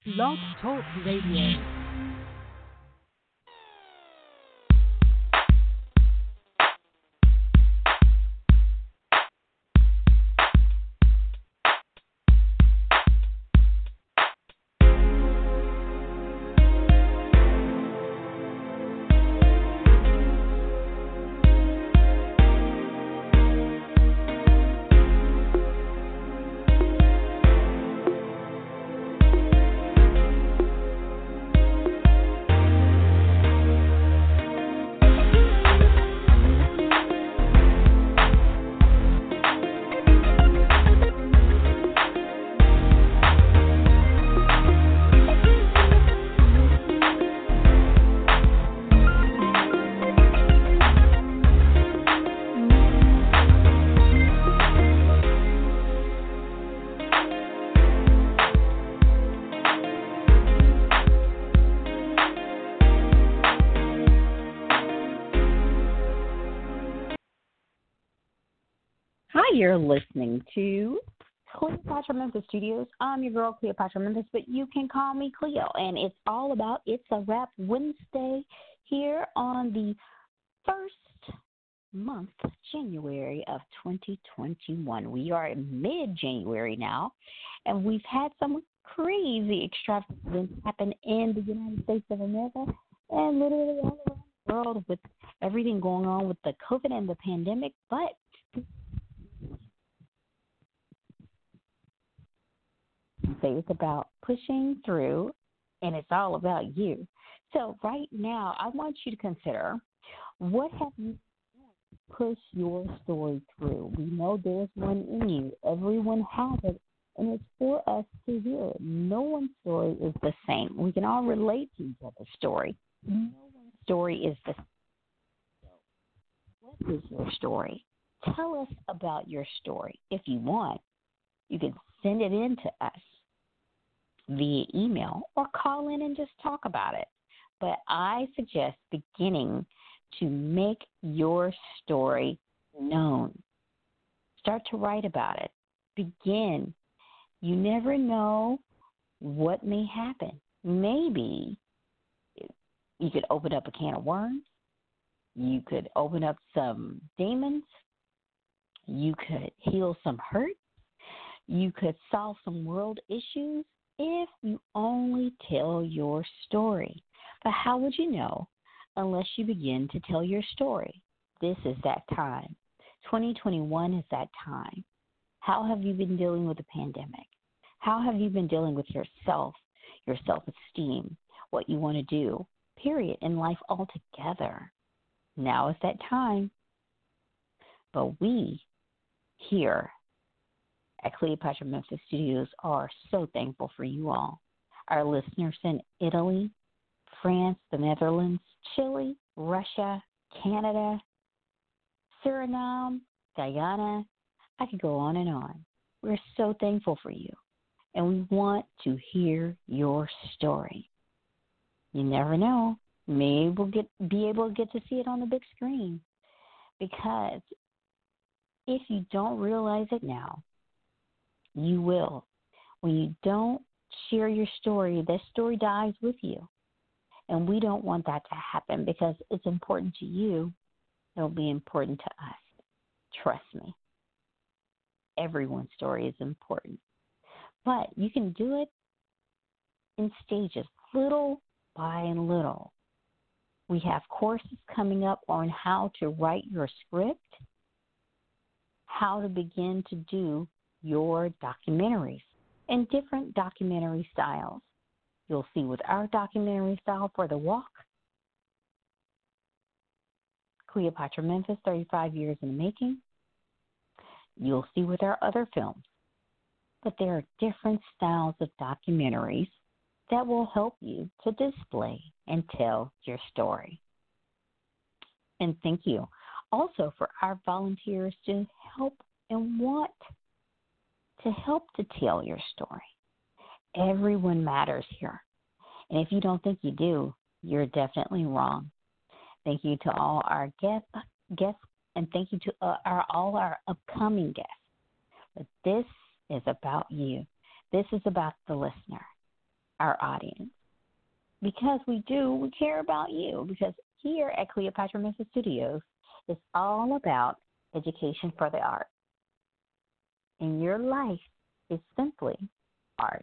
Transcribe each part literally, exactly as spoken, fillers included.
Blog Talk Radio. You're listening to Cleopatra Memphis Studios. I'm your girl, Cleopatra Memphis, but you can call me Cleo. And it's all about It's a Wrap Wednesday here on the first month, January of twenty twenty-one. We are in mid-January now, and we've had some crazy extravagant happen in the United States of America and literally all around the world with everything going on with the COVID and the pandemic. But say it's about pushing through, and it's all about you. So right now, I want you to consider, what have you done to push your story through? We know there's one in you. Everyone has it, and it's for us to hear it. No one's story is the same. We can all relate to each other's story. No one's story is the same. What is your story? Tell us about your story. If you want, you can send it in to us via email or call in and just talk about it. But I suggest beginning to make your story known. Start to write about it. Begin. You never know what may happen. Maybe you could open up a can of worms. You could open up some demons. You could heal some hurt. You could solve some world issues if you only tell your story. But how would you know unless you begin to tell your story? This is that time. twenty twenty-one is that time. How have you been dealing with the pandemic? How have you been dealing with yourself, your self-esteem, what you want to do, period, in life altogether? Now is that time. But we here at Cleopatra Memphis Studios are so thankful for you all. Our listeners in Italy, France, the Netherlands, Chile, Russia, Canada, Suriname, Guyana. I could go on and on. We're so thankful for you, and we want to hear your story. You never know. Maybe we'll get, be able to get to see it on the big screen, because if you don't realize it now, you will. When you don't share your story, that story dies with you. And we don't want that to happen, because it's important to you. It'll be important to us. Trust me. Everyone's story is important. But you can do it in stages, little by little. We have courses coming up on how to write your script, how to begin to do your documentaries and different documentary styles. You'll see with our documentary style for The Walk, Cleopatra Memphis, thirty-five years in the making. You'll see with our other films. But there are different styles of documentaries that will help you to display and tell your story. And thank you also for our volunteers to help and want to help to tell your story. Everyone matters here. And if you don't think you do, you're definitely wrong. Thank you to all our guests, guests and thank you to uh, our, all our upcoming guests. But this is about you. This is about the listener. our audience because we do, we care about you. Because here at Cleopatra Memphis Studios, it's all about education for the art. And your life is simply art.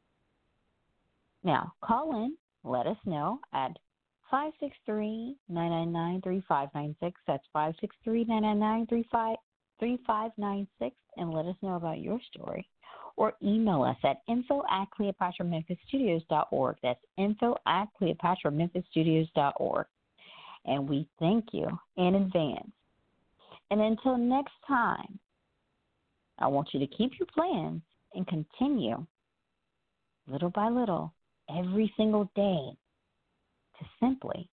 Now, call in, let us know at five six three, nine nine nine, three five nine six. That's five six three, nine nine nine, three five nine six, and let us know about your story. Or email us at info at cleopatra memphis studios dot org. That's info at cleopatra memphis studios dot org. And we thank you in advance. And until next time, I want you to keep your plans and continue little by little every single day to simply